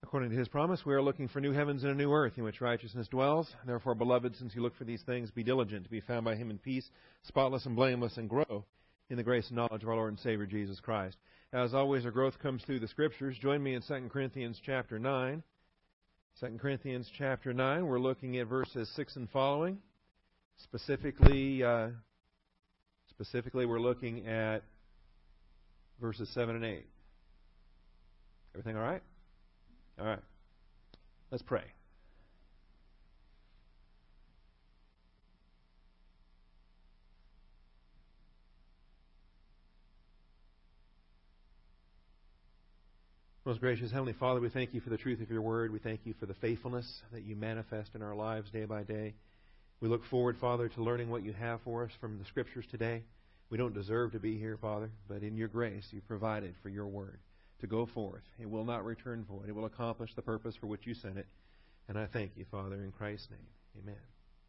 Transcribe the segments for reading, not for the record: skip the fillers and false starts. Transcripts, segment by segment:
According to His promise, we are looking for new heavens and a new earth in which righteousness dwells. Therefore, beloved, since you look for these things, be diligent to be found by Him in peace, spotless and blameless, and grow in the grace and knowledge of our Lord and Savior, Jesus Christ. As always, our growth comes through the Scriptures. Join me in 2 Corinthians chapter 9. 2 Corinthians chapter 9, we're looking at verses 6 and following. Specifically, we're looking at verses 7 and 8. Everything all right? All right. Let's pray. Most gracious Heavenly Father, we thank You for the truth of Your Word. We thank You for the faithfulness that You manifest in our lives day by day. We look forward, Father, to learning what You have for us from the Scriptures today. We don't deserve to be here, Father, but in Your grace You provided for Your Word to go forth. It will not return void. It will accomplish the purpose for which You sent it. And I thank You, Father, in Christ's name. Amen.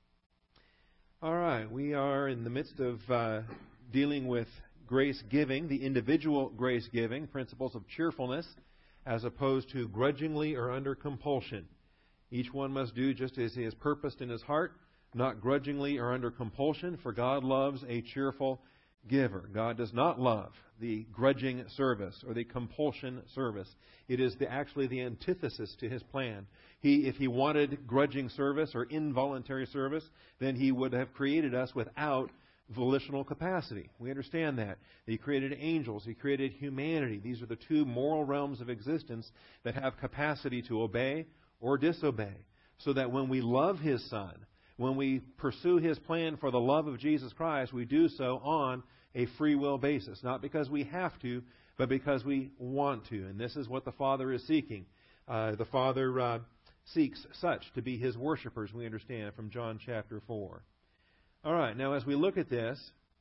All right, we are in the midst of dealing with grace giving, the individual grace giving, principles of cheerfulness, as opposed to grudgingly or under compulsion. Each one must do just as he has purposed in his heart, not grudgingly or under compulsion, for God loves a cheerful giver. God does not love the grudging service or the compulsion service. It is actually the antithesis to His plan. If He wanted grudging service or involuntary service, then He would have created us without volitional capacity. We understand that. He created angels. He created humanity. These are the two moral realms of existence that have capacity to obey or disobey. So that when we love His Son, when we pursue His plan for the love of Jesus Christ, we do so on a free will basis. Not because we have to, but because we want to. And this is what the Father is seeking. The Father seeks such to be His worshipers, we understand from John chapter 4. All right, now as we look at this,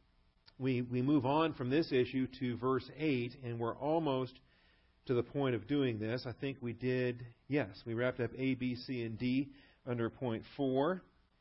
we move on from this issue to verse 8, and we're almost to the point of doing this. I think we did, yes, we wrapped up A, B, C, and D under point 4.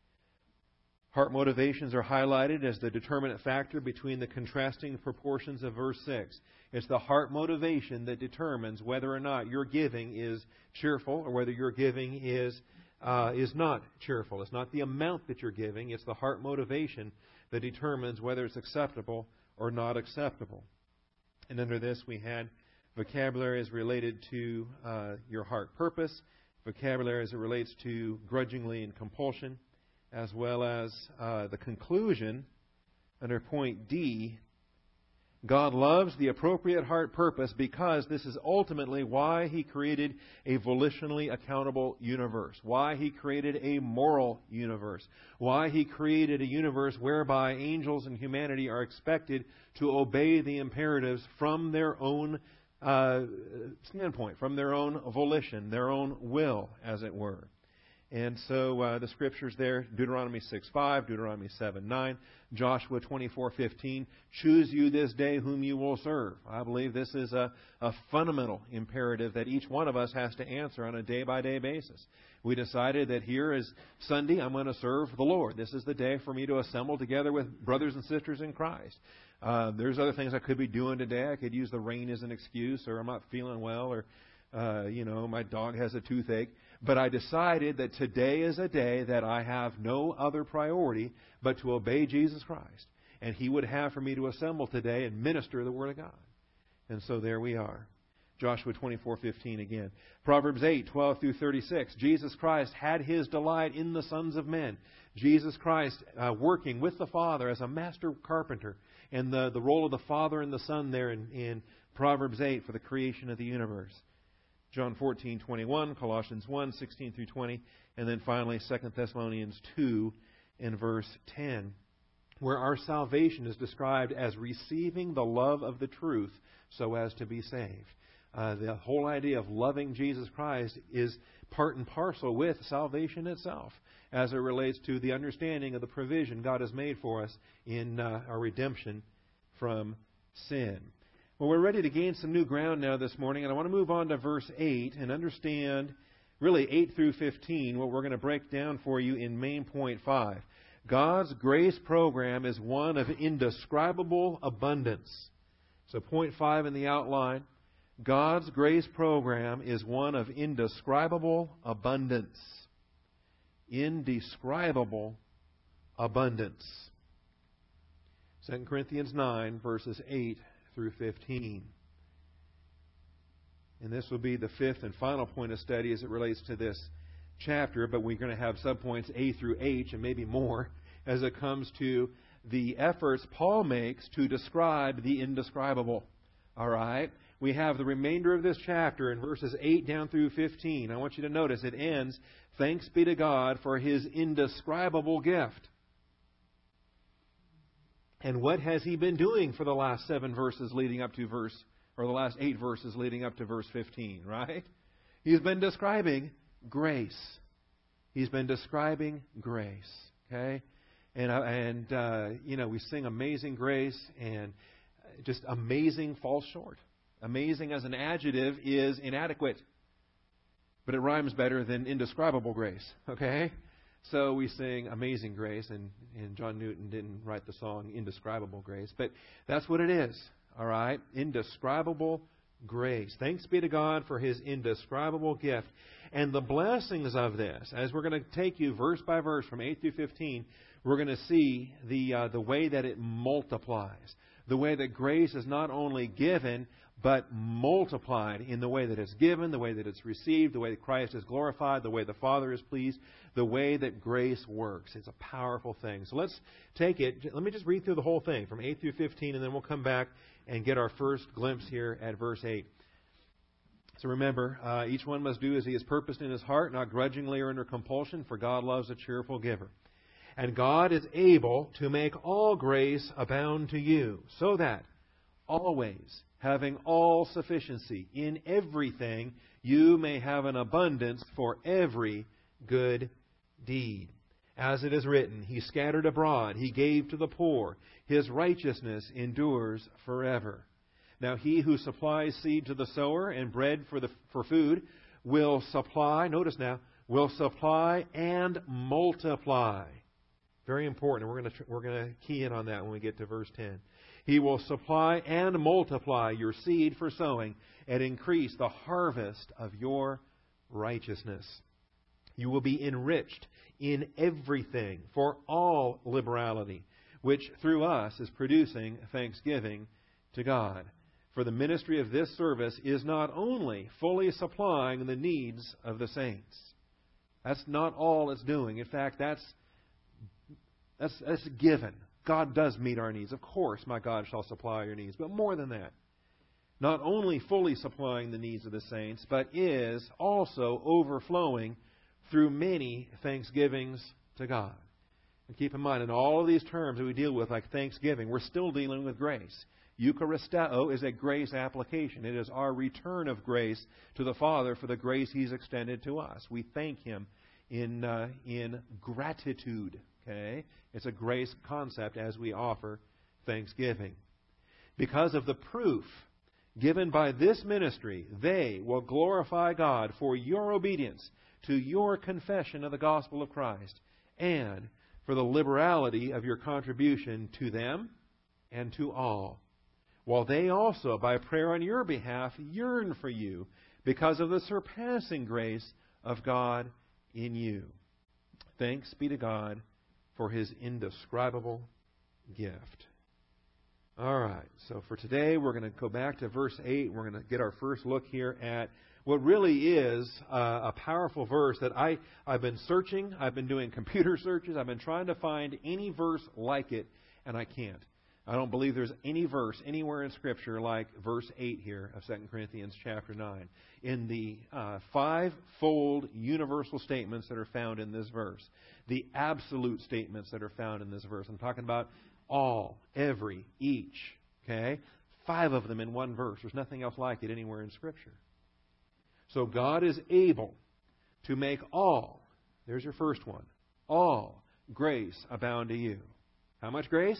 Heart motivations are highlighted as the determinant factor between the contrasting proportions of verse 6. It's the heart motivation that determines whether or not your giving is cheerful or whether your giving is not cheerful. It's not the amount that you're giving. It's the heart motivation that determines whether it's acceptable or not acceptable. And under this we had vocabulary as related to your heart purpose, vocabulary as it relates to grudgingly and compulsion, as well as the conclusion under point D. God loves the appropriate heart purpose because this is ultimately why He created a volitionally accountable universe, why He created a moral universe, why He created a universe whereby angels and humanity are expected to obey the imperatives from their own standpoint, from their own volition, their own will, as it were. And so the Scriptures there, Deuteronomy 6:5, Deuteronomy 7:9, Joshua 24:15, choose you this day whom you will serve. I believe this is a fundamental imperative that each one of us has to answer on a day-by-day basis. We decided that here is Sunday, I'm going to serve the Lord. This is the day for me to assemble together with brothers and sisters in Christ. There's other things I could be doing today. I could use the rain as an excuse, or I'm not feeling well, or my dog has a toothache. But I decided that today is a day that I have no other priority but to obey Jesus Christ. And He would have for me to assemble today and minister the Word of God. And so there we are. Joshua 24:15 again. Proverbs 8:12 through 36. Jesus Christ had His delight in the sons of men. Jesus Christ working with the Father as a master carpenter. And the role of the Father and the Son there in Proverbs 8 for the creation of the universe. John 14:21, Colossians 1:16 through 20, and then finally 2 Thessalonians 2 in verse 10, where our salvation is described as receiving the love of the truth so as to be saved. The whole idea of loving Jesus Christ is part and parcel with salvation itself as it relates to the understanding of the provision God has made for us in our redemption from sin. Well, we're ready to gain some new ground now this morning, and I want to move on to verse 8 and understand, really 8 through 15, what we're going to break down for you in main point 5. God's grace program is one of indescribable abundance. So point 5 in the outline, God's grace program is one of indescribable abundance. Indescribable abundance. 2 Corinthians 9, verses 8 through 15. And this will be the fifth and final point of study as it relates to this chapter, but we're going to have subpoints A through H and maybe more as it comes to the efforts Paul makes to describe the indescribable. All right? We have the remainder of this chapter in verses 8 down through 15. I want you to notice it ends, "Thanks be to God for His indescribable gift." And what has He been doing for the last 7 verses leading up to the last 8 verses leading up to verse 15, right? He's been describing grace. He's been describing grace, okay? And we sing Amazing Grace, and just amazing falls short. Amazing as an adjective is inadequate, but it rhymes better than indescribable grace, okay? So we sing Amazing Grace, and John Newton didn't write the song Indescribable Grace, but that's what it is, all right? Indescribable grace. Thanks be to God for His indescribable gift. And the blessings of this, as we're going to take you verse by verse from 8 through 15, we're going to see the way that it multiplies. The way that grace is not only given, but multiplied in the way that it's given, the way that it's received, the way that Christ is glorified, the way the Father is pleased, the way that grace works. It's a powerful thing. So let's take it. Let me just read through the whole thing from 8 through 15, and then we'll come back and get our first glimpse here at verse 8. So remember, each one must do as he has purposed in his heart, not grudgingly or under compulsion, for God loves a cheerful giver. And God is able to make all grace abound to you, so that always, having all sufficiency in everything, you may have an abundance for every good deed. As it is written, He scattered abroad, He gave to the poor, His righteousness endures forever. Now He who supplies seed to the sower and bread for food will supply, notice now, will supply and multiply. Very important. We're going to key in on that when we get to verse 10. He will supply and multiply your seed for sowing and increase the harvest of your righteousness. You will be enriched in everything for all liberality, which through us is producing thanksgiving to God. For the ministry of this service is not only fully supplying the needs of the saints. That's not all it's doing. In fact, that's given. God does meet our needs. Of course, my God shall supply your needs. But more than that, not only fully supplying the needs of the saints, but is also overflowing through many thanksgivings to God. And keep in mind, in all of these terms that we deal with, like thanksgiving, we're still dealing with grace. Eucharisteo is a grace application. It is our return of grace to the Father for the grace He's extended to us. We thank Him in gratitude. Okay? It's a grace concept as we offer thanksgiving. Because of the proof given by this ministry, they will glorify God for your obedience to your confession of the gospel of Christ and for the liberality of your contribution to them and to all, while they also, by prayer on your behalf, yearn for you because of the surpassing grace of God in you. Thanks be to God for His indescribable gift. All right, so for today we're going to go back to verse 8. We're going to get our first look here at what really is a powerful verse that I've been searching. I've been doing computer searches. I've been trying to find any verse like it, and I can't. I don't believe there's any verse anywhere in Scripture like verse 8 here of 2 Corinthians chapter 9. In the five-fold universal statements that are found in this verse. The absolute statements that are found in this verse. I'm talking about all, every, each. Okay? 5 of them in one verse. There's nothing else like it anywhere in Scripture. So God is able to make all, there's your first one, all grace abound to you. How much grace?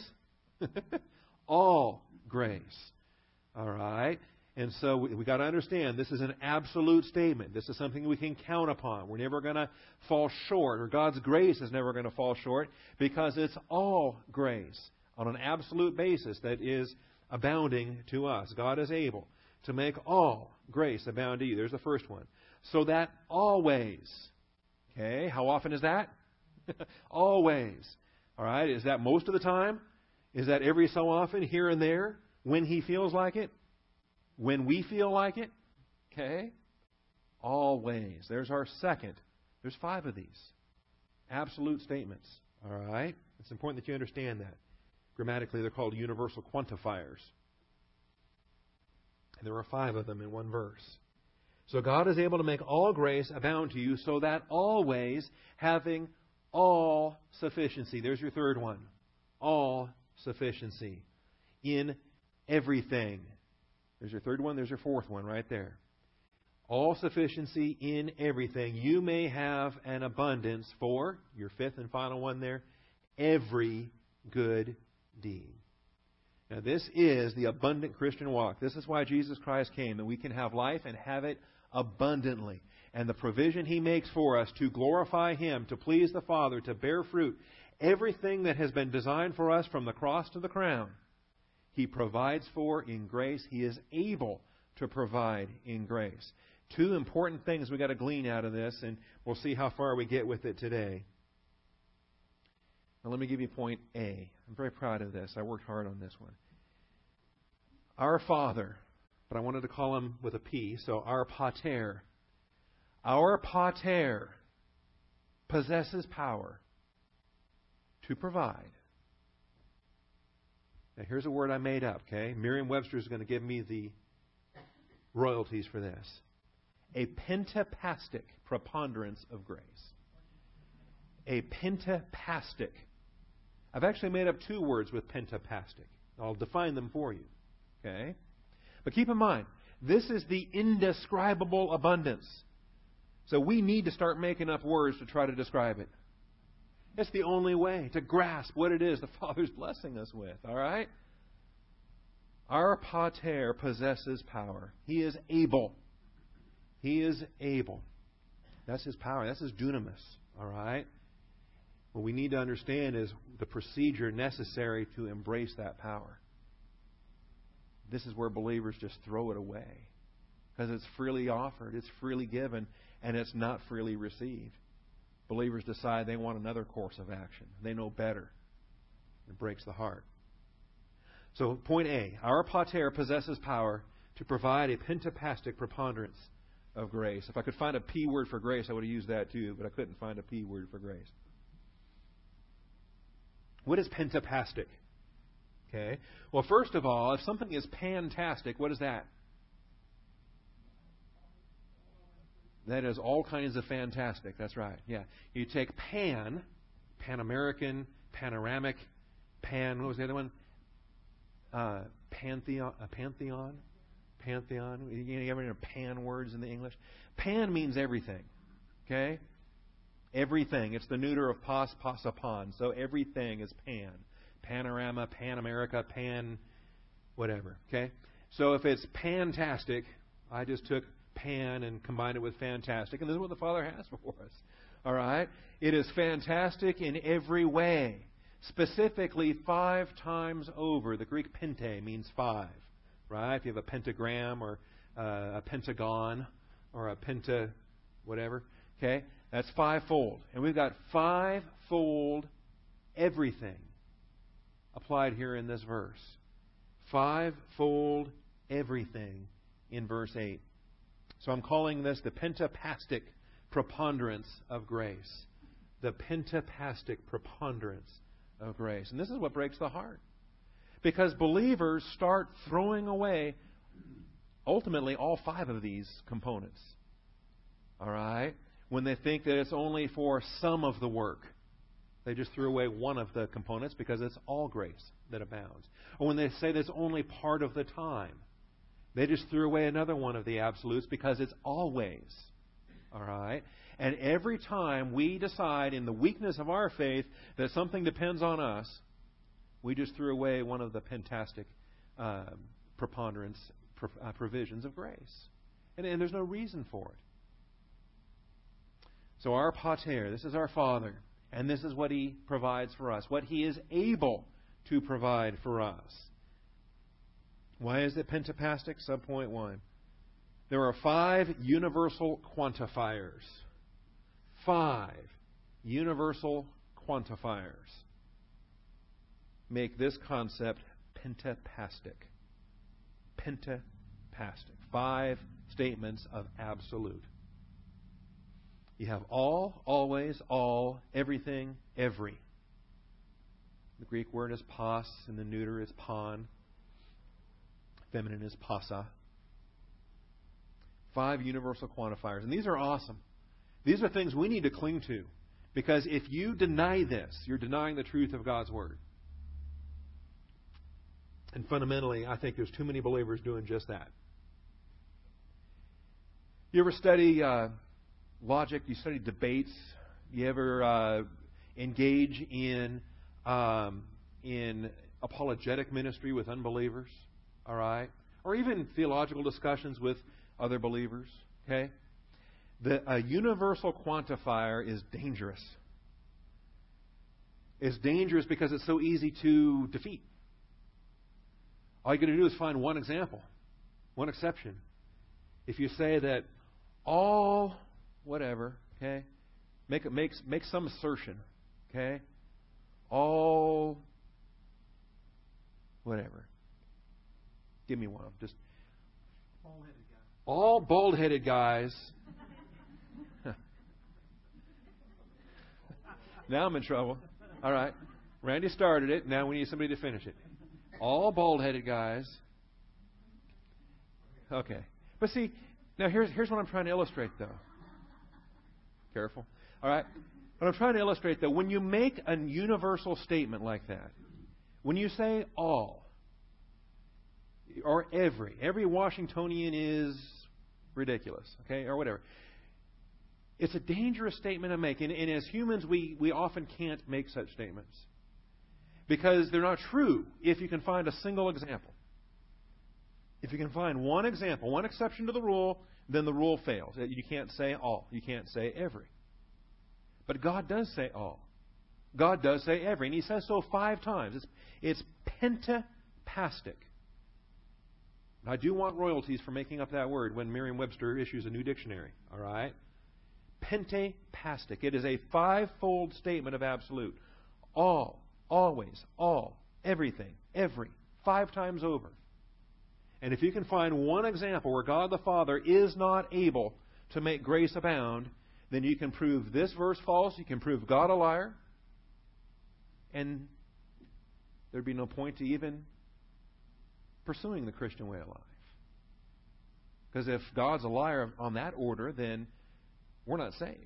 All grace. All right? And so we got to understand this is an absolute statement. This is something we can count upon. We're never going to fall short, or God's grace is never going to fall short, because it's all grace on an absolute basis that is abounding to us. God is able to make all grace abound to you. There's the first one. So that always. Okay, how often is that? Always. All right, is that most of the time? Is that every so often, here and there, when He feels like it? When we feel like it? Okay? Always. There's our second. There's 5 of these. Absolute statements. All right? It's important that you understand that. Grammatically, they're called universal quantifiers. And there are 5 of them in one verse. So God is able to make all grace abound to you, so that always, having all sufficiency. There's your third one. All sufficiency. In everything. There's your third one. There's your fourth one right there. All sufficiency in everything. You may have an abundance for, your fifth and final one there, every good deed. Now this is the abundant Christian walk. This is why Jesus Christ came, that we can have life and have it abundantly. And the provision He makes for us to glorify Him, to please the Father, to bear fruit, everything that has been designed for us from the cross to the crown, He provides for in grace. He is able to provide in grace. 2 important things we've got to glean out of this, and we'll see how far we get with it today. Now let me give you point A. I'm very proud of this. I worked hard on this one. Our Father, but I wanted to call Him with a P, so our Pater. Our Pater possesses power to provide. Now here's a word I made up, okay? Merriam-Webster is going to give me the royalties for this. A pentapastic preponderance of grace. A pentapastic. I've actually made up 2 words with pentapastic. I'll define them for you. Okay? But keep in mind, this is the indescribable abundance. So we need to start making up words to try to describe it. It's the only way to grasp what it is the Father's blessing us with. All right? Our Pater possesses power. He is able. He is able. That's His power. That's His dunamis. All right? What we need to understand is the procedure necessary to embrace that power. This is where believers just throw it away. Because it's freely offered, it's freely given, and it's not freely received. Believers decide they want another course of action. They know better. It breaks the heart. So, point A. Our Pater possesses power to provide a pentapastic preponderance of grace. If I could find a P word for grace, I would have used that too, but I couldn't find a P word for grace. What is pentapastic? Okay. Well, first of all, if something is pantastic, what is that? That is all kinds of fantastic. That's right. Yeah. You take Pan-American, panoramic, what was the other one? Pantheon. You ever hear pan words in the English? Pan means everything. Okay? Everything. It's the neuter of pos, upon. So everything is pan. Panorama, Pan-America, pan, whatever. Okay? So if it's pantastic, I just took pan and combined it with fantastic. And this is what the Father has for us. All right? It is fantastic in every way. Specifically 5 times over. The Greek pente means 5. Right? If you have a pentagram or a pentagon or a penta whatever. Okay? That's 5-fold. And we've got 5-fold everything applied here in this verse. 5-fold everything in verse 8. So I'm calling this the pentapastic preponderance of grace. The pentapastic preponderance of grace. And this is what breaks the heart. Because believers start throwing away, ultimately, all 5 of these components. All right? When they think that it's only for some of the work. They just threw away one of the components because it's all grace that abounds. Or when they say that's only part of the time. They just threw away another one of the absolutes because it's always. All right? And every time we decide in the weakness of our faith that something depends on us, we just threw away one of the pentastic preponderance provisions of grace. And there's no reason for it. So our Pater, this is our Father, and this is what He provides for us, what He is able to provide for us. Why is it pentapastic? Subpoint 1. There are 5 universal quantifiers. 5 universal quantifiers make this concept pentapastic. Pentapastic. 5 statements of absolute. You have all, always, all, everything, every. The Greek word is pas, and the neuter is pan. Feminine is pasa. 5 universal quantifiers. And these are awesome. These are things we need to cling to. Because if you deny this, you're denying the truth of God's Word. And fundamentally, I think there's too many believers doing just that. You ever study logic? You study debates? You ever engage in apologetic ministry with unbelievers? All right? Or even theological discussions with other believers? Okay? A universal quantifier is dangerous. It's dangerous because it's so easy to defeat. All you got to do is find one example, one exception. If you say that all whatever, okay, make some assertion, okay, all whatever. Give me one. Just all bald-headed guys. Now I'm in trouble. All right. Randy started it. Now we need somebody to finish it. All bald-headed guys. Okay. But see, now here's what I'm trying to illustrate, though. Careful. All right. What I'm trying to illustrate, though, when you make a universal statement like that, when you say all, or every Washingtonian is ridiculous, okay, or whatever. It's a dangerous statement to make. And as humans, we often can't make such statements. Because they're not true if you can find a single example. If you can find one example, one exception to the rule, then the rule fails. You can't say all. You can't say every. But God does say all. God does say every. And He says so 5 times. It's pentapastic. I do want royalties for making up that word when Merriam-Webster issues a new dictionary. All right? Pentapastic. It is a 5-fold statement of absolute. All, always, all, everything, every, 5 times over. And if you can find one example where God the Father is not able to make grace abound, then you can prove this verse false, you can prove God a liar, and there'd be no point to even pursuing the Christian way of life. Because if God's a liar on that order, then we're not saved.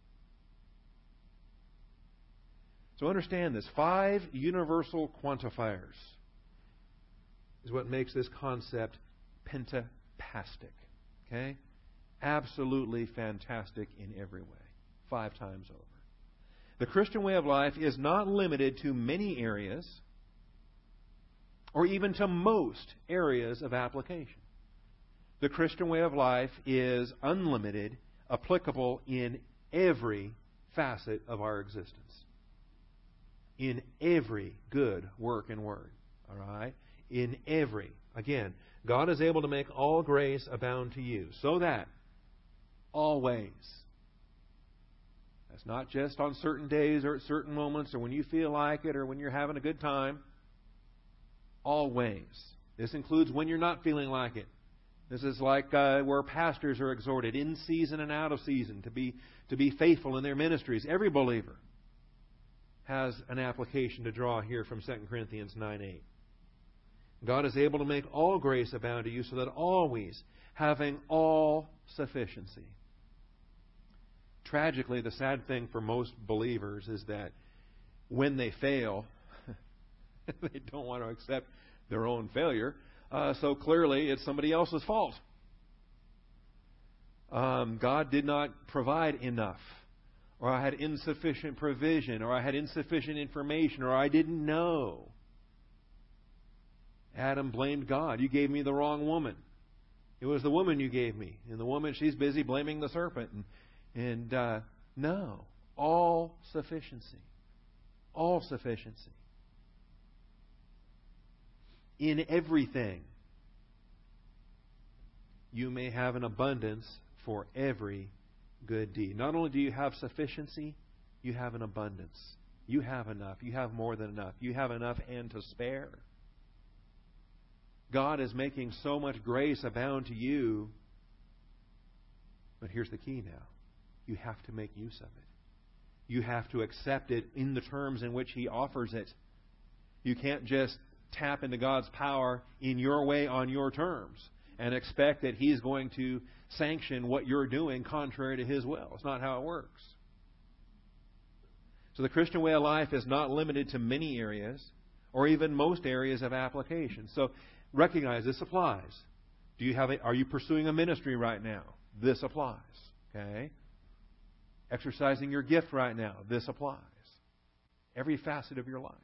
So understand this. 5 universal quantifiers is what makes this concept pentapastic. Okay? Absolutely fantastic in every way. 5 times over. The Christian way of life is not limited to many areas or even to most areas of application. The Christian way of life is unlimited, applicable in every facet of our existence. In every good work and word. All right? In every. Again, God is able to make all grace abound to you, so that always. That's not just on certain days or at certain moments or when you feel like it or when you're having a good time. Always. This includes when you're not feeling like it. This is like where pastors are exhorted in season and out of season to be faithful in their ministries. Every believer has an application to draw here from 2 Corinthians 9:8. God is able to make all grace abound to you so that always having all sufficiency. Tragically, the sad thing for most believers is that when they fail, they don't want to accept their own failure. So clearly, it's somebody else's fault. God did not provide enough. Or I had insufficient provision. Or I had insufficient information. Or I didn't know. Adam blamed God. You gave me the wrong woman. It was the woman you gave me. And the woman, she's busy blaming the serpent. No. All sufficiency. All sufficiency. In everything. you may have an abundance for every good deed. Not only do you have sufficiency, you have an abundance. You have enough. You have more than enough. You have enough and to spare. God is making so much grace abound to you. But here's the key now. You have to make use of it. You have to accept it in the terms in which He offers it. You can't just tap into God's power in your way on your terms and expect that He's going to sanction what you're doing contrary to His will. It's not how it works. So the Christian way of life is not limited to many areas or even most areas of application. So recognize this applies. Are you pursuing a ministry right now? This applies. Okay? Exercising your gift right now. This applies. Every facet of your life.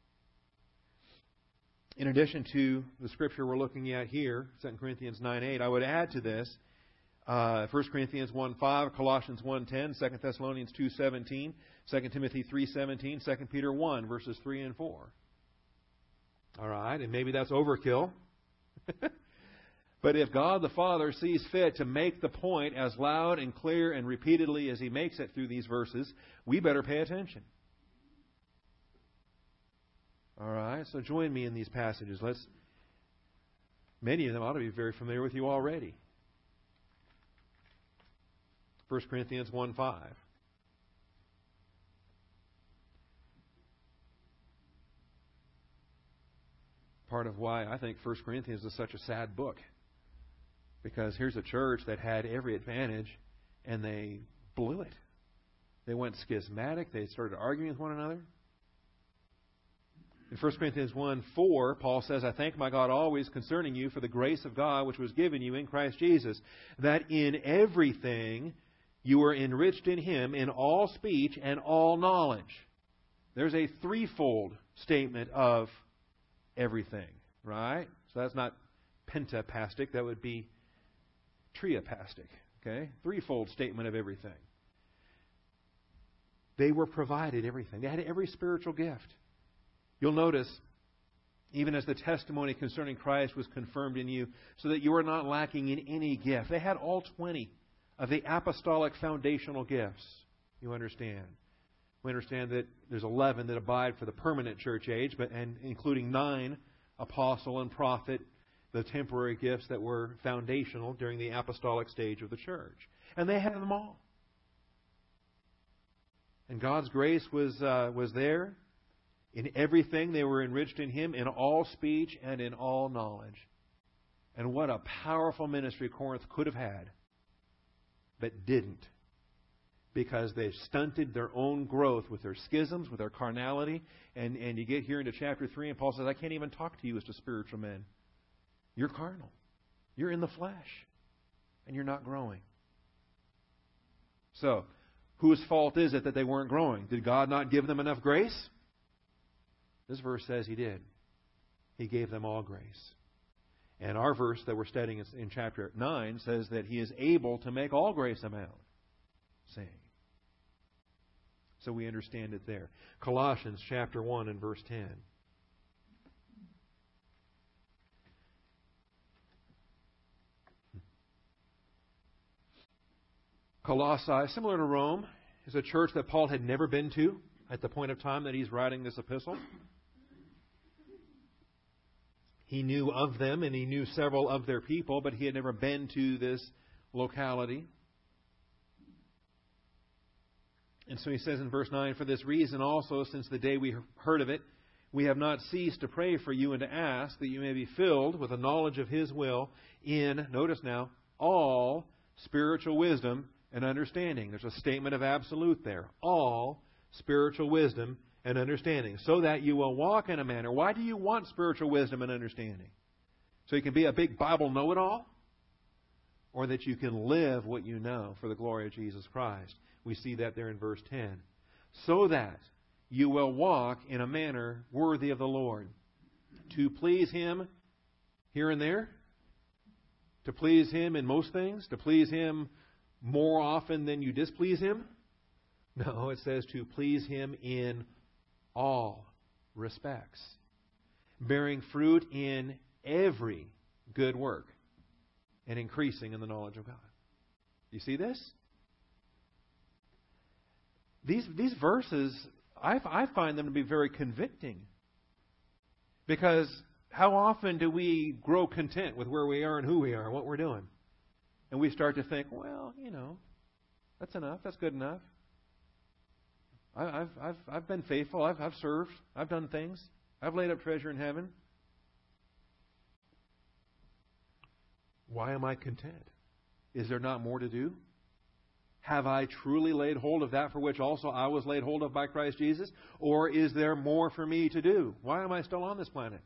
In addition to the scripture we're looking at here, 2 Corinthians 9:8, I would add to this 1 Corinthians 1:5, Colossians 1:10, 2 Thessalonians 2:17, 2 Timothy 3:17, 2 Peter 1, verses 3 and 4. All right, and maybe that's overkill. But if God the Father sees fit to make the point as loud and clear and repeatedly as He makes it through these verses, we better pay attention. All right, so join me in these passages. Many of them ought to be very familiar with you already. 1 Corinthians 1:5. Part of why I think 1 Corinthians is such a sad book. Because here's a church that had every advantage, and they blew it. They went schismatic. They started arguing with one another. In 1 Corinthians 1:4, Paul says, I thank my God always concerning you for the grace of God which was given you in Christ Jesus, that in everything you were enriched in Him in all speech and all knowledge. There's a threefold statement of everything, right? So that's not pentapastic. That would be triapastic. Okay? Threefold statement of everything. They were provided everything. They had every spiritual gift. You'll notice, even as the testimony concerning Christ was confirmed in you, so that you are not lacking in any gift. They had all 20 of the apostolic foundational gifts. You understand? We understand that there's 11 that abide for the permanent church age, and including 9 apostle and prophet, the temporary gifts that were foundational during the apostolic stage of the church. And they had them all. And God's grace was there. In everything they were enriched in Him, in all speech and in all knowledge. And what a powerful ministry Corinth could have had, but didn't. Because they stunted their own growth with their schisms, with their carnality. And you get here into chapter 3, and Paul says, I can't even talk to you as to spiritual men. You're carnal. You're in the flesh. And you're not growing. So, whose fault is it that they weren't growing? Did God not give them enough grace? This verse says He did. He gave them all grace. And our verse that we're studying in chapter 9 says that He is able to make all grace abound. Saying. So we understand it there. Colossians chapter 1 and verse 10. Colossae, similar to Rome, is a church that Paul had never been to at the point of time that he's writing this epistle. He knew of them and he knew several of their people, but he had never been to this locality. And so he says in verse 9, for this reason also, since the day we heard of it, we have not ceased to pray for you and to ask that you may be filled with a knowledge of His will in, notice now, all spiritual wisdom and understanding. There's a statement of absolute there. All spiritual wisdom and understanding. So that you will walk in a manner. Why do you want spiritual wisdom and understanding? So you can be a big Bible know-it-all? Or that you can live what you know for the glory of Jesus Christ. We see that there in verse 10. So that you will walk in a manner worthy of the Lord. To please Him here and there. To please Him in most things. To please Him more often than you displease Him. No, it says to please Him in all respects. Bearing fruit in every good work and increasing in the knowledge of God. You see this? These verses, I find them to be very convicting. Because how often do we grow content with where we are and who we are and what we're doing? And we start to think, well, that's enough. That's good enough. I've been faithful. I've served. I've done things. I've laid up treasure in heaven. Why am I content? Is there not more to do? Have I truly laid hold of that for which also I was laid hold of by Christ Jesus? Or is there more for me to do? Why am I still on this planet?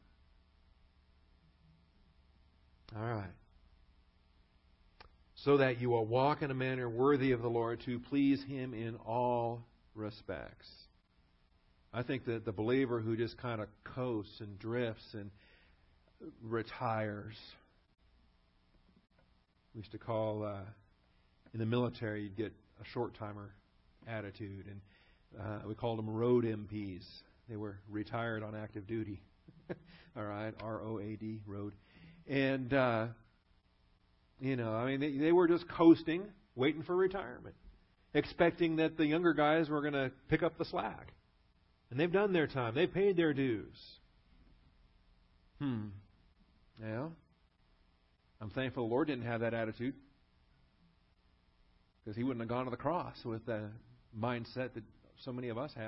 All right. So that you will walk in a manner worthy of the Lord, to please Him in all respects. I think that the believer who just kind of coasts and drifts and retires, we used to call, in the military, you'd get a short-timer attitude, and we called them road MPs. They were retired on active duty. All right, R-O-A-D, road. And, they were just coasting, waiting for retirement, expecting that the younger guys were going to pick up the slack. And they've done their time. They've paid their dues. Yeah. I'm thankful the Lord didn't have that attitude, because He wouldn't have gone to the cross with the mindset that so many of us have.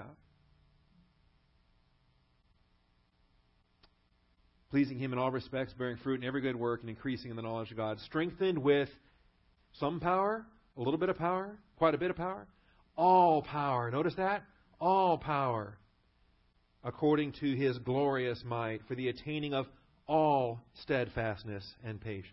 Pleasing Him in all respects, bearing fruit in every good work, and increasing in the knowledge of God. Strengthened with some power, a little bit of power, quite a bit of power, all power. Notice that? All power. According to His glorious might, for the attaining of all steadfastness and patience.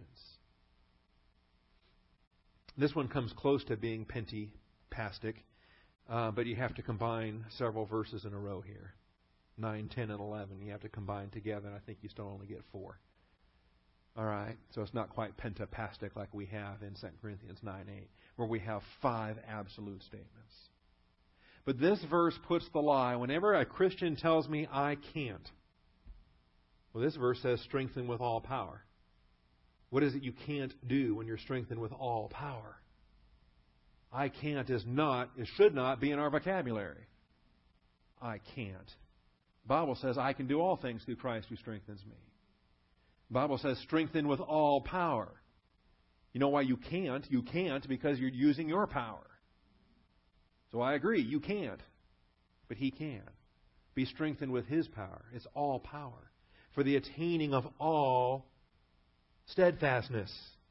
This one comes close to being pentapastic, but you have to combine several verses in a row here. 9, 10, and 11. You have to combine together, and I think you still only get 4. All right? So it's not quite pentapastic like we have in 2 Corinthians 9, 8, where we have 5 absolute statements. But this verse puts the lie. Whenever a Christian tells me I can't, well, this verse says strengthen with all power. What is it you can't do when you're strengthened with all power? I can't is not, it should not be in our vocabulary. I can't. The Bible says I can do all things through Christ who strengthens me. The Bible says strengthen with all power. You know why you can't? You can't because you're using your power. So I agree, you can't. But He can. Be strengthened with His power. It's all power. For the attaining of all steadfastness.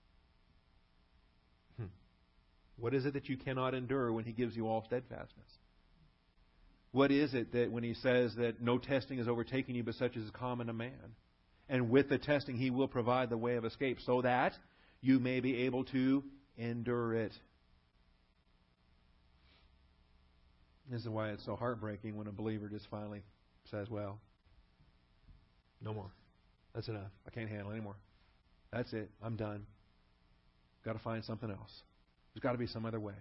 What is it that you cannot endure when He gives you all steadfastness? What is it that when He says that no testing has overtaken you but such as is common to man? And with the testing He will provide the way of escape so that you may be able to endure it. This is why it's so heartbreaking when a believer just finally says, well, no more. That's enough. I can't handle it anymore. That's it. I'm done. Got to find something else. There's got to be some other way.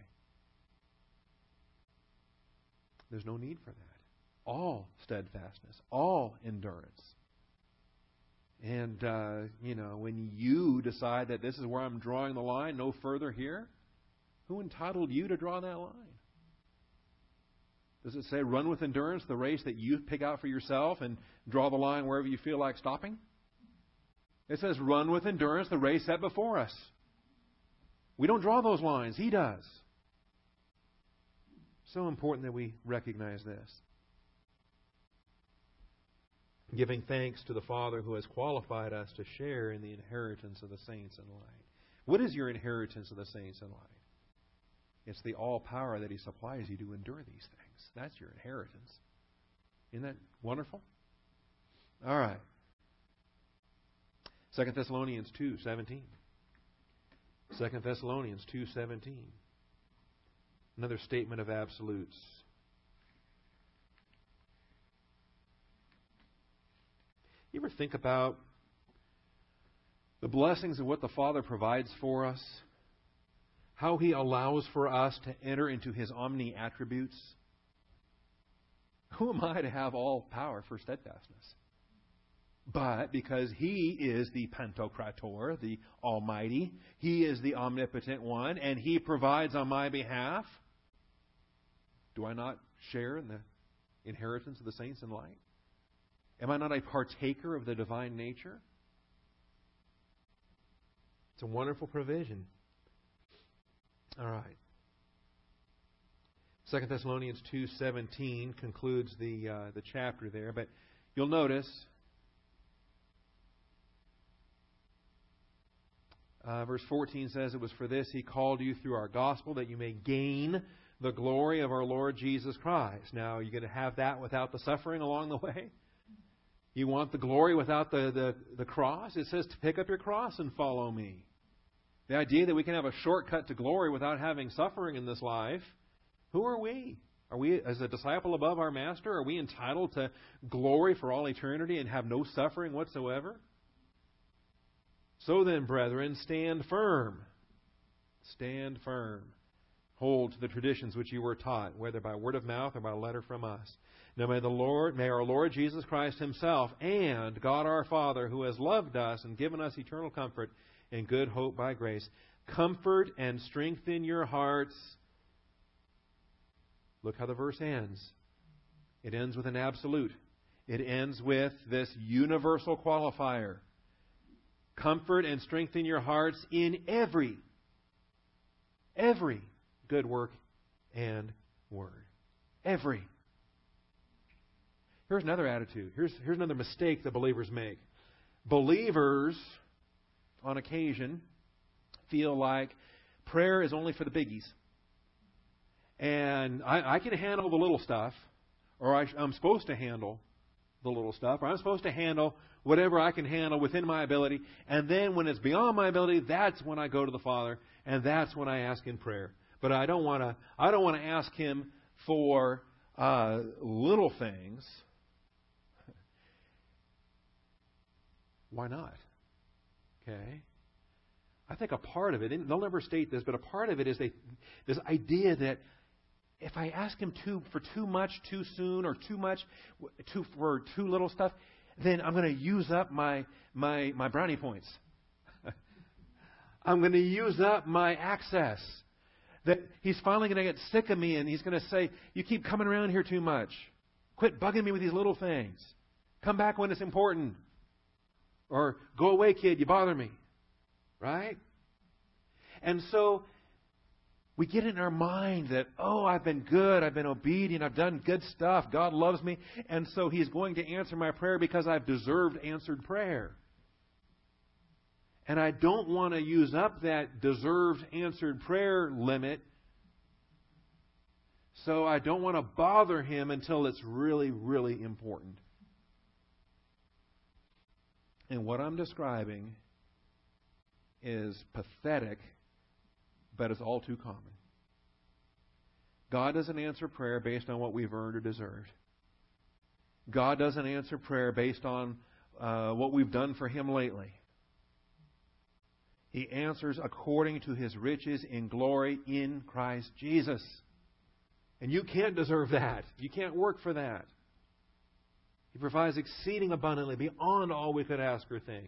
There's no need for that. All steadfastness, all endurance. And, when you decide that this is where I'm drawing the line, no further here, who entitled you to draw that line? Does it say run with endurance the race that you pick out for yourself and draw the line wherever you feel like stopping? It says run with endurance the race set before us. We don't draw those lines. He does. So important that we recognize this. Giving thanks to the Father who has qualified us to share in the inheritance of the saints in light. What is your inheritance of the saints in light? It's the all power that He supplies you to endure these things. That's your inheritance. Isn't that wonderful? All right. 2 Thessalonians 2:17. 2 Thessalonians 2:17. Another statement of absolutes. You ever think about the blessings of what the Father provides for us? How He allows for us to enter into His omni-attributes? Who am I to have all power for steadfastness? But because He is the Pantocrator, the Almighty, He is the omnipotent one, and He provides on my behalf, do I not share in the inheritance of the saints in light? Am I not a partaker of the divine nature? It's a wonderful provision. All right. 2 Thessalonians 2:17 concludes the chapter there, but you'll notice verse 14 says, "It was for this He called you through our gospel, that you may gain the glory of our Lord Jesus Christ." Now, are you going to have that without the suffering along the way? You want the glory without the cross? It says to pick up your cross and follow me. The idea that we can have a shortcut to glory without having suffering in this life, who are we? Are we, as a disciple above our Master, are we entitled to glory for all eternity and have no suffering whatsoever? So then, brethren, stand firm. Stand firm. Hold to the traditions which you were taught, whether by word of mouth or by letter from us. Now may our Lord Jesus Christ Himself and God our Father, who has loved us and given us eternal comfort and good hope by grace, comfort and strengthen your hearts. Look how the verse ends. It ends with an absolute. It ends with this universal qualifier. Comfort and strengthen your hearts in every good work and word. Every. Here's another attitude. Here's another mistake that believers make. Believers, on occasion, feel like prayer is only for the biggies. And I can handle the little stuff, or I'm supposed to handle the little stuff, or I'm supposed to handle whatever I can handle within my ability. And then when it's beyond my ability, that's when I go to the Father, and that's when I ask in prayer. But I don't want to ask Him for little things. Why not? Okay. I think a part of it, and they'll never state this, but a part of it is this idea that if I ask Him for too much too soon, or for too little stuff, then I'm going to use up my brownie points. I'm going to use up my access. That He's finally going to get sick of me, and He's going to say, "You keep coming around here too much. Quit bugging me with these little things. Come back when it's important." Or, "Go away, kid, you bother me." Right? And so we get in our mind that, I've been good, I've been obedient, I've done good stuff, God loves me, and so He's going to answer my prayer because I've deserved answered prayer. And I don't want to use up that deserved answered prayer limit, so I don't want to bother Him until it's really, really important. And what I'm describing is pathetic, but it's all too common. God doesn't answer prayer based on what we've earned or deserved. God doesn't answer prayer based on what we've done for Him lately. He answers according to His riches in glory in Christ Jesus. And you can't deserve that. You can't work for that. He provides exceeding abundantly beyond all we could ask or think.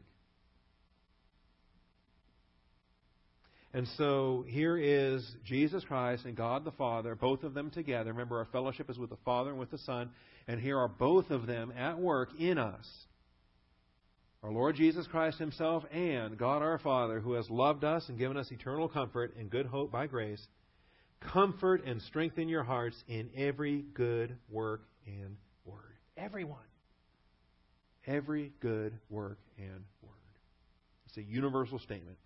And so here is Jesus Christ and God the Father, both of them together. Remember, our fellowship is with the Father and with the Son. And here are both of them at work in us. Our Lord Jesus Christ Himself and God our Father, who has loved us and given us eternal comfort and good hope by grace. Comfort and strengthen your hearts in every good work and word. Everyone. Every good work and word. It's a universal statement.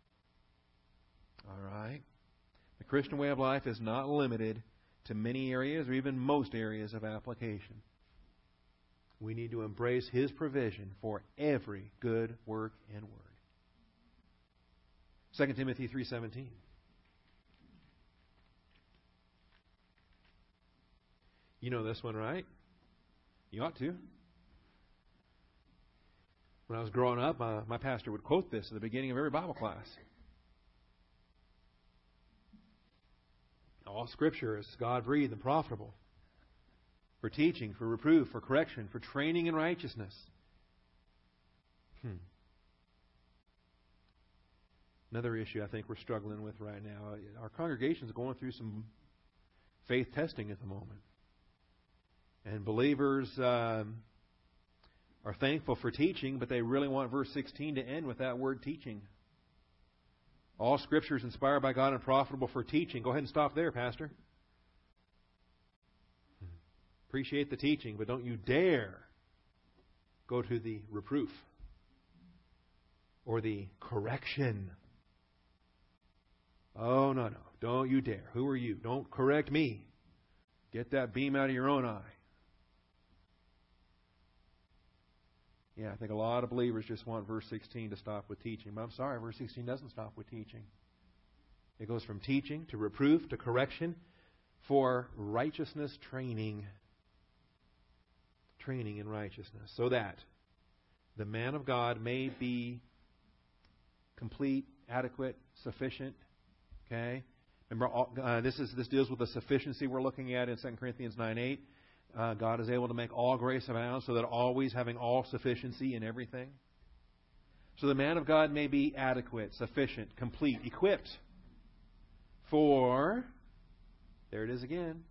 All right. The Christian way of life is not limited to many areas or even most areas of application. We need to embrace His provision for every good work and word. 2 Timothy 3:17. You know this one, right? You ought to. When I was growing up, my pastor would quote this at the beginning of every Bible class. All Scripture is God-breathed and profitable for teaching, for reproof, for correction, for training in righteousness, Another issue I think we're struggling with right now. Our congregation is going through some faith testing at the moment. And believers are thankful for teaching, but they really want verse 16 to end with that word teaching. All Scripture is inspired by God and profitable for teaching. Go ahead and stop there, Pastor. Appreciate the teaching, but don't you dare go to the reproof or the correction. Oh, no. Don't you dare. Who are you? Don't correct me. Get that beam out of your own eye. Yeah, I think a lot of believers just want verse 16 to stop with teaching. But I'm sorry, verse 16 doesn't stop with teaching. It goes from teaching to reproof to correction for righteousness training. Training in righteousness. So that the man of God may be complete, adequate, sufficient. Okay? Remember, this deals with the sufficiency we're looking at in 2 Corinthians 9:8. God is able to make all grace abound, so that always having all sufficiency in everything. So the man of God may be adequate, sufficient, complete, equipped for, there it is again,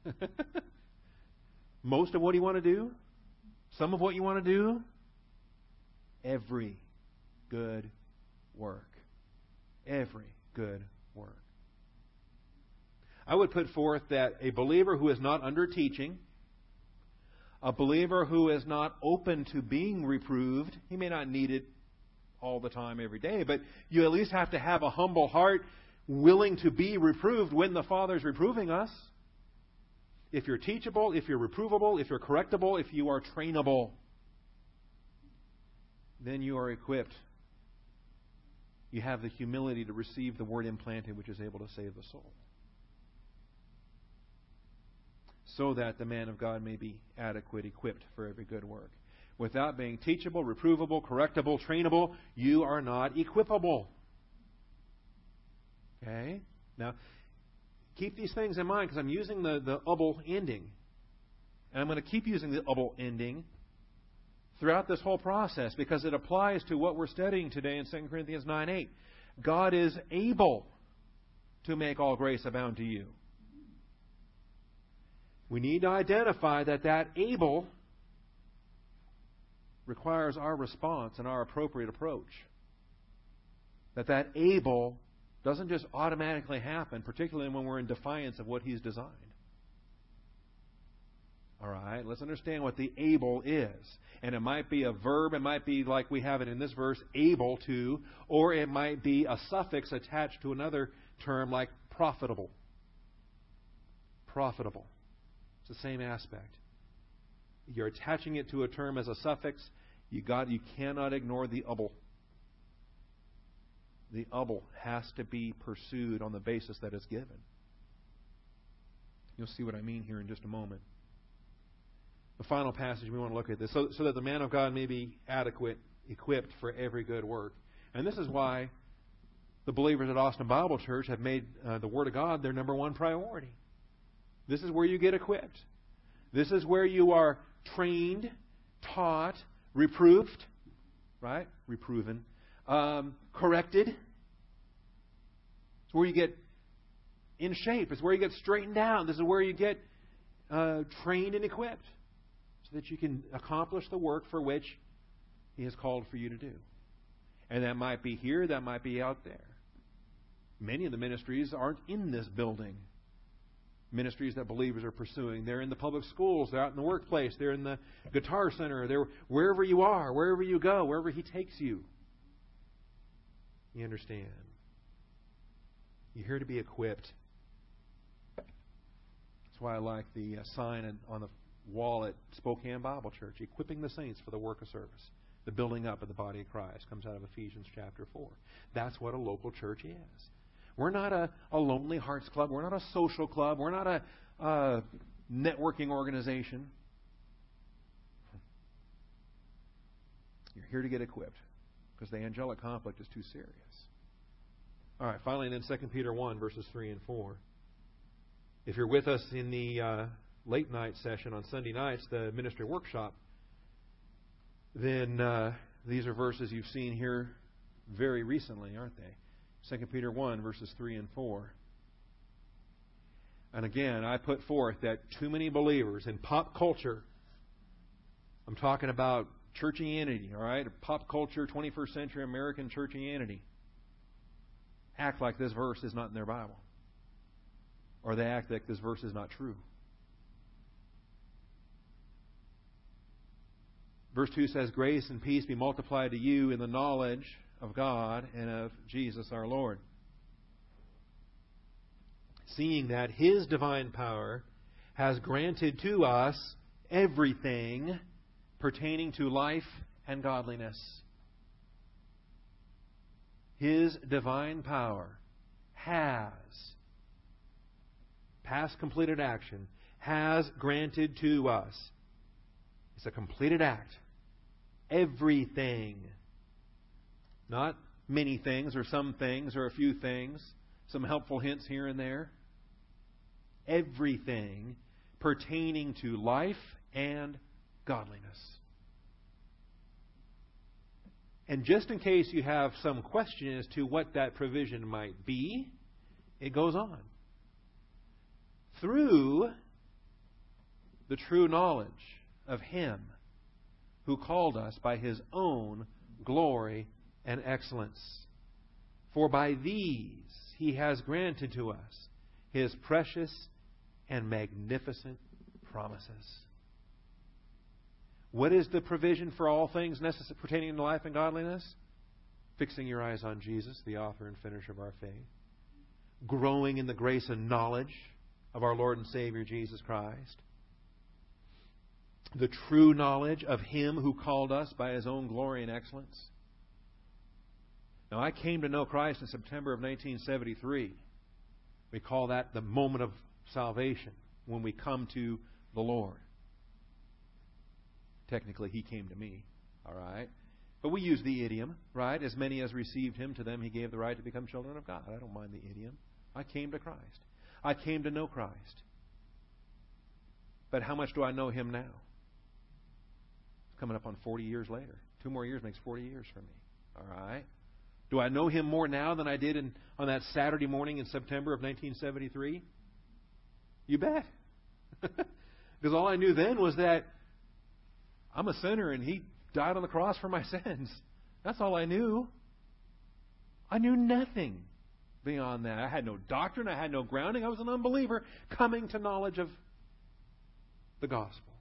most of what you want to do, some of what you want to do, every good work. Every good work. I would put forth that a believer who is not under teaching, a believer who is not open to being reproved, he may not need it all the time every day, but you at least have to have a humble heart willing to be reproved when the Father is reproving us. If you're teachable, if you're reprovable, if you're correctable, if you are trainable, then you are equipped. You have the humility to receive the word implanted, which is able to save the soul. So that the man of God may be adequate, equipped for every good work. Without being teachable, reprovable, correctable, trainable, you are not equipable. Okay? Now, keep these things in mind because I'm using the able ending. And I'm going to keep using the able ending throughout this whole process because it applies to what we're studying today in 2 Corinthians 9:8. God is able to make all grace abound to you. We need to identify that able requires our response and our appropriate approach. That able doesn't just automatically happen, particularly when we're in defiance of what He's designed. All right, let's understand what the able is. And it might be a verb, it might be like we have it in this verse, able to, or it might be a suffix attached to another term like profitable. Profitable. It's the same aspect. You're attaching it to a term as a suffix. You cannot ignore the able. The able has to be pursued on the basis that it's given. You'll see what I mean here in just a moment. The final passage we want to look at this, so that the man of God may be adequate, equipped for every good work. And this is why the believers at Austin Bible Church have made the Word of God their number one priority. This is where you get equipped. This is where you are trained, taught, reproved, right? Reproven. Corrected. It's where you get in shape. It's where you get straightened out. This is where you get trained and equipped so that you can accomplish the work for which He has called for you to do. And that might be here, that might be out there. Many of the ministries aren't in this building. Ministries that believers are pursuing. They're in the public schools. They're out in the workplace. They're in the guitar center. They're wherever you are, wherever you go, wherever He takes you. You understand? You're here to be equipped. That's why I like the sign on the wall at Spokane Bible Church, equipping the saints for the work of service. The building up of the body of Christ comes out of Ephesians chapter 4. That's what a local church is. We're not a Lonely Hearts Club. We're not a social club. We're not a networking organization. You're here to get equipped because the angelic conflict is too serious. All right, finally, then 2 Peter 1, verses 3 and 4. If you're with us in the late night session on Sunday nights, the ministry workshop, then These are verses you've seen here very recently, aren't they? 2 Peter 1, verses 3 and 4. And again, I put forth that too many believers in pop culture, I'm talking about churchianity, all right? Pop culture, 21st century American churchianity, act like this verse is not in their Bible. Or they act like this verse is not true. Verse 2 says, grace and peace be multiplied to you in the knowledge of God and of Jesus our Lord. Seeing that His divine power has granted to us everything pertaining to life and godliness. His divine power has, past completed action, has granted to us. It's a completed act. Everything. Not many things or some things or a few things. Some helpful hints here and there. Everything pertaining to life and godliness. And just in case you have some question as to what that provision might be, it goes on. Through the true knowledge of Him who called us by His own glory and excellence. For by these He has granted to us His precious and magnificent promises. What is the provision for all things necessary pertaining to life and godliness? Fixing your eyes on Jesus, the author and finisher of our faith. Growing in the grace and knowledge of our Lord and Savior Jesus Christ. The true knowledge of Him who called us by His own glory and excellence. Now, I came to know Christ in September of 1973. We call that the moment of salvation, when we come to the Lord. Technically, He came to me, all right? But we use the idiom, right? As many as received Him, to them He gave the right to become children of God. I don't mind the idiom. I came to Christ. I came to know Christ. But how much do I know Him now? It's coming up on 40 years later. 2 more years makes 40 years for me, all right? Do I know Him more now than I did on that Saturday morning in September of 1973? You bet. Because all I knew then was that I'm a sinner and He died on the cross for my sins. That's all I knew. I knew nothing beyond that. I had no doctrine. I had no grounding. I was an unbeliever coming to knowledge of the gospel.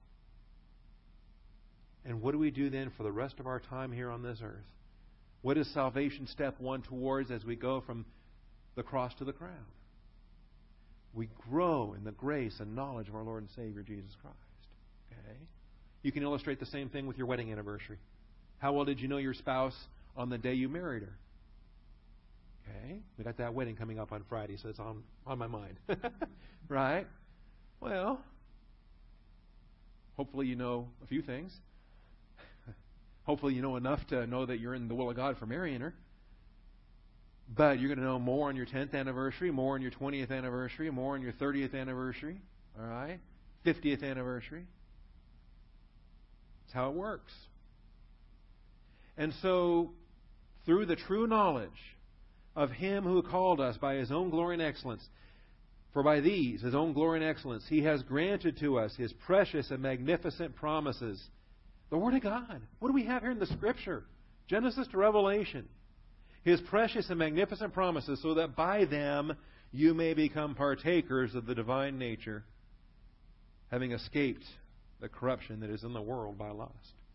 And what do we do then for the rest of our time here on this earth? What is salvation step 1 towards as we go from the cross to the crown? We grow in the grace and knowledge of our Lord and Savior Jesus Christ. Okay? You can illustrate the same thing with your wedding anniversary. How well did you know your spouse on the day you married her? Okay? We got that wedding coming up on Friday, so it's on my mind. Right? Well, hopefully you know a few things. Hopefully you know enough to know that you're in the will of God for marrying her. But you're going to know more on your 10th anniversary, more on your 20th anniversary, more on your 30th anniversary, all right? 50th anniversary. That's how it works. And so, through the true knowledge of Him who called us by His own glory and excellence, for by these, His own glory and excellence, He has granted to us His precious and magnificent promises. The Word of God. What do we have here in the Scripture? Genesis to Revelation. His precious and magnificent promises, so that by them you may become partakers of the divine nature, having escaped the corruption that is in the world by lust.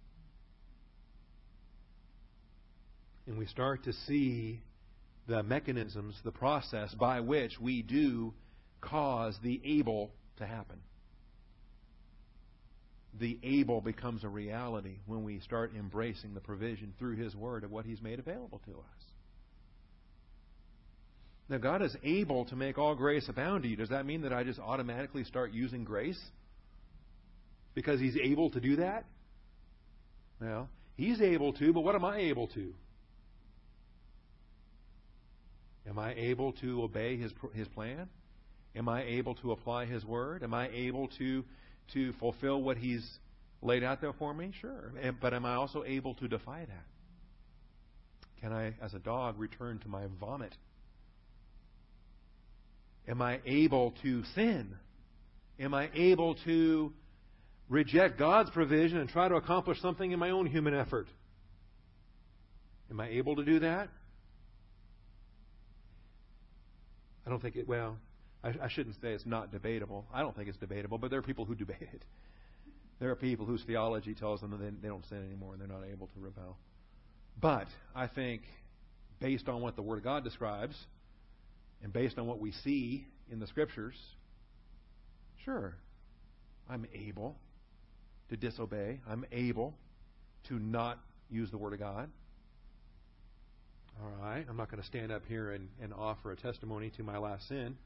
And we start to see the mechanisms, the process by which we do cause the able to happen. The able becomes a reality when we start embracing the provision through His Word of what He's made available to us. Now, God is able to make all grace abound to you. Does that mean that I just automatically start using grace? Because He's able to do that? Well, He's able to, but what am I able to? Am I able to obey His plan? Am I able to apply His Word? Am I able to fulfill what He's laid out there for me? Sure. But am I also able to defy that? can I, as a dog, return to my vomit? Am I able to sin? Am I able to reject God's provision and try to accomplish something in my own human effort? Am I able to do that? I don't think it, well, I shouldn't say it's not debatable. I don't think it's debatable, but there are people who debate it. There are people whose theology tells them that they don't sin anymore and they're not able to rebel. But I think, based on what the Word of God describes, and based on what we see in the Scriptures, sure, I'm able to disobey. I'm able to not use the Word of God. All right, I'm not going to stand up here and offer a testimony to my last sin.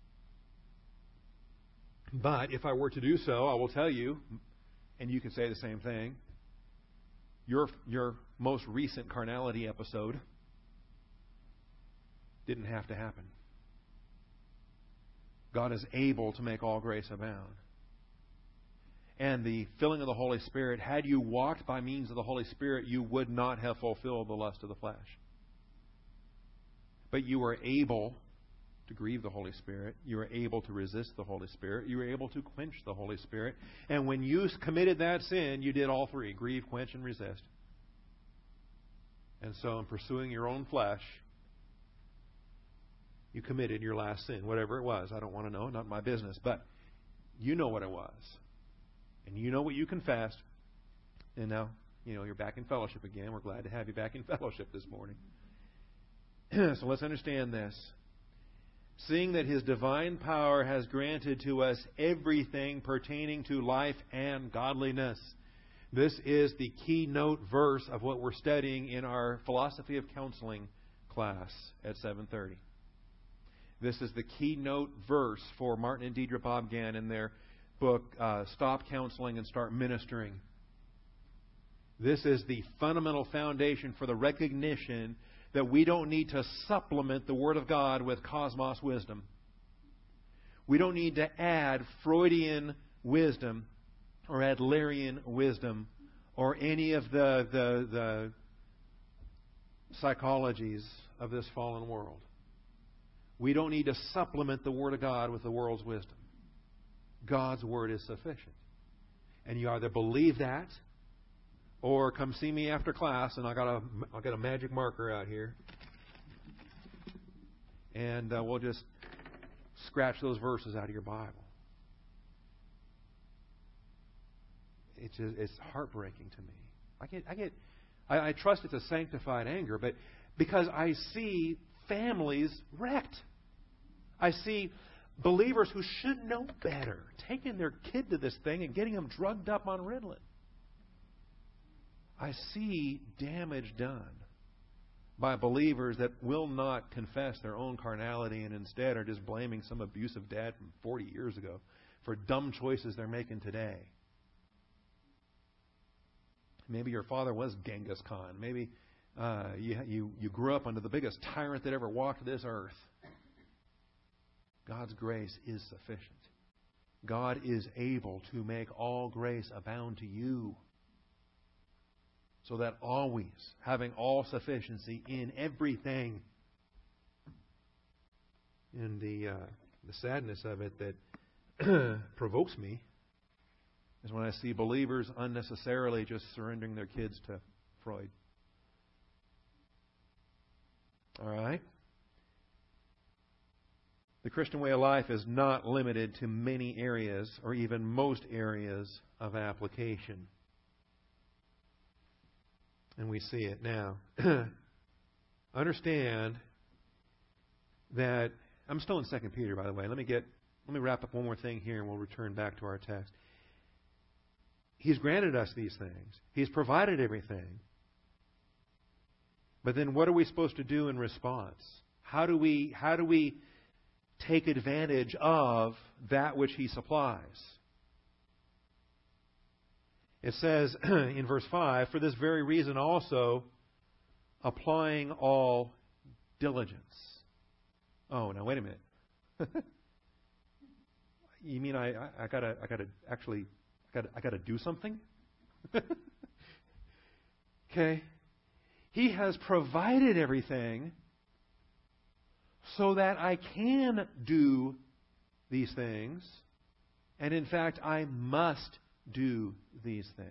But if I were to do so, I will tell you, and you can say the same thing, your most recent carnality episode didn't have to happen. God is able to make all grace abound. And the filling of the Holy Spirit, had you walked by means of the Holy Spirit, you would not have fulfilled the lust of the flesh. But you were able to grieve the Holy Spirit. You were able to resist the Holy Spirit. You were able to quench the Holy Spirit. And when you committed that sin, you did all three: grieve, quench, and resist. And so in pursuing your own flesh, you committed your last sin, whatever it was. I don't want to know, not my business. But you know what it was. And you know what you confessed. And now, you're back in fellowship again. We're glad to have you back in fellowship this morning. So let's understand this. Seeing that His divine power has granted to us everything pertaining to life and godliness. This is the keynote verse of what we're studying in our Philosophy of Counseling class at 7:30. This is the keynote verse for Martin and Deidre Bobgan in their book, Stop Counseling and Start Ministering. This is the fundamental foundation for the recognition that we don't need to supplement the Word of God with cosmos wisdom. We don't need to add Freudian wisdom or Adlerian wisdom or any of the psychologies of this fallen world. We don't need to supplement the Word of God with the world's wisdom. God's Word is sufficient. And you either believe that, or come see me after class, and I'll get a magic marker out here, and we'll just scratch those verses out of your Bible. It's heartbreaking to me. I trust it's a sanctified anger, but because I see families wrecked. I see believers who should know better taking their kid to this thing and getting them drugged up on Ritalin. I see damage done by believers that will not confess their own carnality and instead are just blaming some abusive dad from 40 years ago for dumb choices they're making today. Maybe your father was Genghis Khan. Maybe you grew up under the biggest tyrant that ever walked this earth. God's grace is sufficient. God is able to make all grace abound to you, so that always, having all sufficiency in everything. And the sadness of it that provokes me is when I see believers unnecessarily just surrendering their kids to Freud. All right? The Christian way of life is not limited to many areas or even most areas of application. And we see it now. Understand that I'm still in 2 Peter, by the way. Let me wrap up one more thing here and we'll return back to our text. He's granted us these things. He's provided everything. But then what are we supposed to do in response? How do we take advantage of that which He supplies? It says in verse 5, for this very reason also, applying all diligence. Oh, now wait a minute. You mean I gotta do something? Okay. He has provided everything so that I can do these things. And in fact, I must do these things.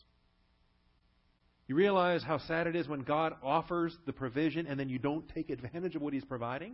You realize how sad it is when God offers the provision and then you don't take advantage of what He's providing?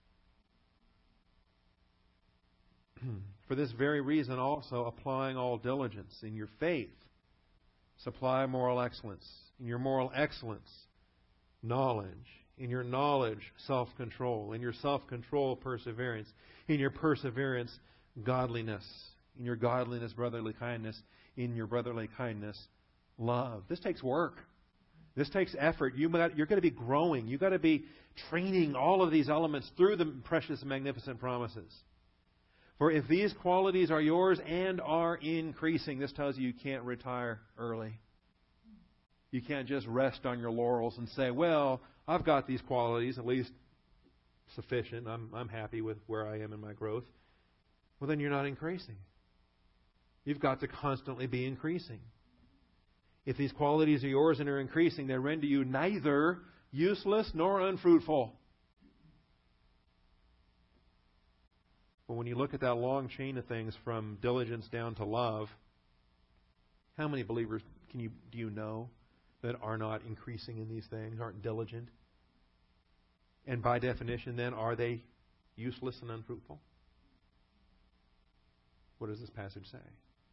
For this very reason also, applying all diligence in your faith, supply moral excellence. In your moral excellence, knowledge. In your knowledge, self-control. In your self-control, perseverance. In your perseverance, godliness. In your godliness, brotherly kindness. In your brotherly kindness, love. This takes work. This takes effort. You're going to be growing. You've got to be training all of these elements through the precious and magnificent promises. For if these qualities are yours and are increasing, this tells you can't retire early. You can't just rest on your laurels and say, well, I've got these qualities, at least sufficient. I'm happy with where I am in my growth. Well, then you're not increasing. You've got to constantly be increasing. If these qualities are yours and are increasing, they render you neither useless nor unfruitful. But when you look at that long chain of things from diligence down to love, how many believers do you know that are not increasing in these things, aren't diligent? And by definition, then, are they useless and unfruitful? What does this passage say?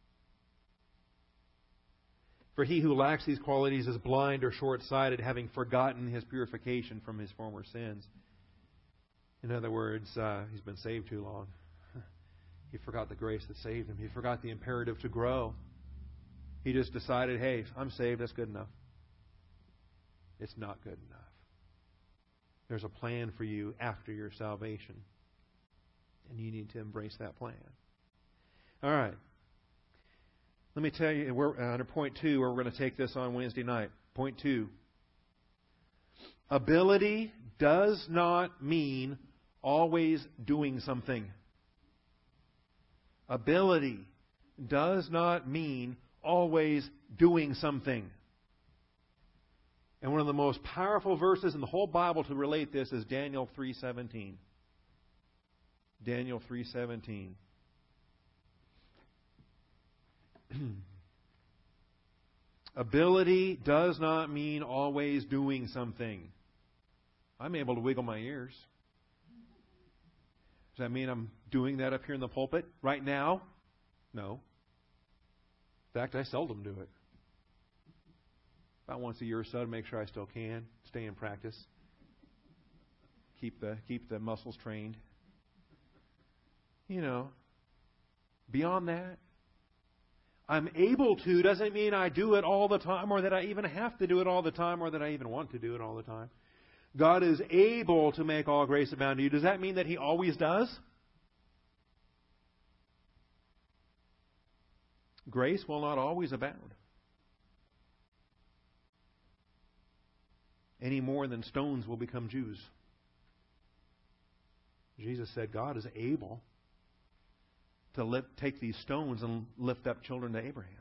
For he who lacks these qualities is blind or short-sighted, having forgotten his purification from his former sins. In other words, he's been saved too long. He forgot the grace that saved him. He forgot the imperative to grow. He just decided, hey, I'm saved, that's good enough. It's not good enough. There's a plan for you after your salvation. And you need to embrace that plan. All right. Let me tell you, we're under point 2, where we're going to take this on Wednesday night. Point 2. Ability does not mean always doing something. Ability does not mean always doing something. And one of the most powerful verses in the whole Bible to relate this is Daniel 3:17. Daniel 3:17. Ability does not mean always doing something. I'm able to wiggle my ears. Does that mean I'm doing that up here in the pulpit right now? No. In fact, I seldom do it. About once a year or so to make sure I still can. Stay in practice. Keep the muscles trained. You know, beyond that, I'm able to doesn't mean I do it all the time, or that I even have to do it all the time, or that I even want to do it all the time. God is able to make all grace abound to you. Does that mean that He always does? Grace will not always abound. Any more than stones will become Jews. Jesus said God is able to take these stones and lift up children to Abraham.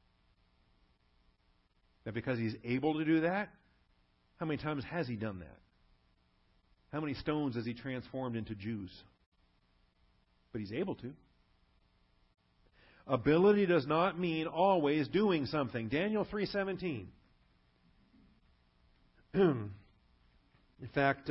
And because He's able to do that, how many times has He done that? How many stones has He transformed into Jews? But He's able to. Ability does not mean always doing something. Daniel 3:17. In fact,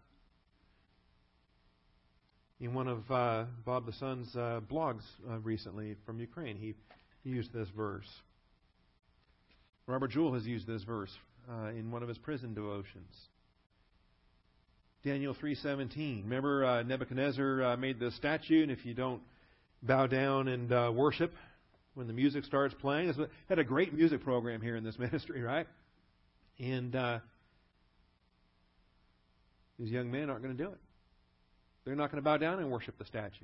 in one of Bob the Son's blogs recently from Ukraine, he used this verse. Robert Jewell has used this verse in one of his prison devotions. Daniel 3:17. Remember, Nebuchadnezzar made the statue, and if you don't bow down and worship when the music starts playing, had a great music program here in this ministry, right? And these young men aren't going to do it. They're not going to bow down and worship the statue.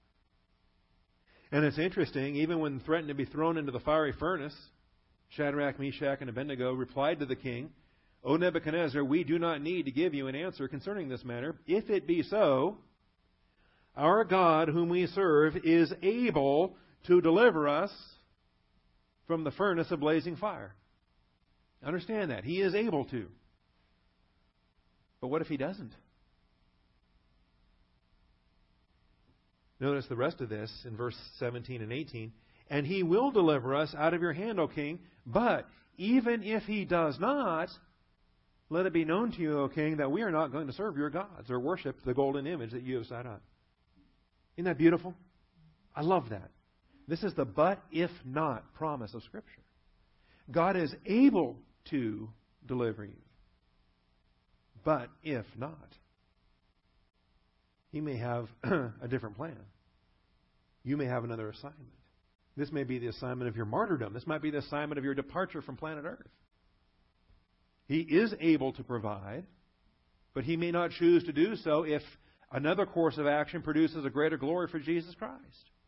And it's interesting, even when threatened to be thrown into the fiery furnace, Shadrach, Meshach, and Abednego replied to the king, O Nebuchadnezzar, we do not need to give you an answer concerning this matter. If it be so, our God whom we serve is able to deliver us from the furnace of blazing fire. Understand that. He is able to. But what if He doesn't? Notice the rest of this in verse 17 and 18. And He will deliver us out of your hand, O king. But even if He does not, let it be known to you, O king, that we are not going to serve your gods or worship the golden image that you have set up. Isn't that beautiful? I love that. This is the but if not promise of Scripture. God is able to deliver you. But if not, He may have a different plan. You may have another assignment. This may be the assignment of your martyrdom. This might be the assignment of your departure from planet Earth. He is able to provide, but He may not choose to do so if another course of action produces a greater glory for Jesus Christ.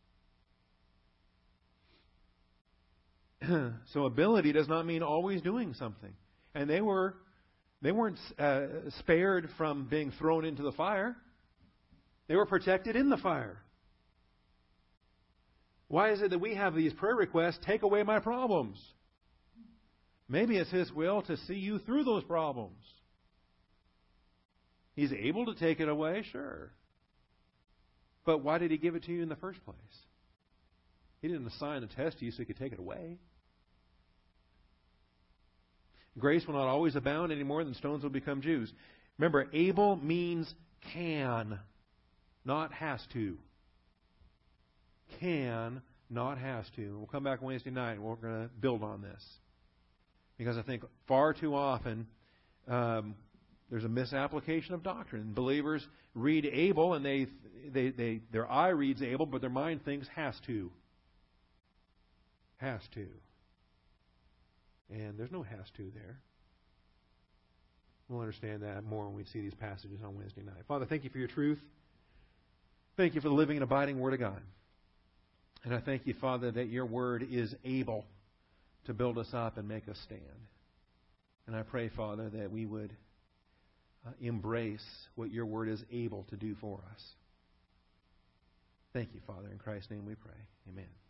So ability does not mean always doing something. And they weren't spared from being thrown into the fire. They were protected in the fire. Why is it that we have these prayer requests, take away my problems? Maybe it's His will to see you through those problems. He's able to take it away, sure. But why did He give it to you in the first place? He didn't assign the test to you so He could take it away. Grace will not always abound any more than stones will become Jews. Remember, able means can, not has to. Can, not has to. We'll come back Wednesday night and we're going to build on this. Because I think far too often there's a misapplication of doctrine. Believers read able and their eye reads able, but their mind thinks has to. Has to. And there's no has to there. We'll understand that more when we see these passages on Wednesday night. Father, thank You for Your truth. Thank You for the living and abiding Word of God. And I thank You, Father, that Your Word is able to build us up and make us stand. And I pray, Father, that we would embrace what Your Word is able to do for us. Thank You, Father. In Christ's name we pray. Amen.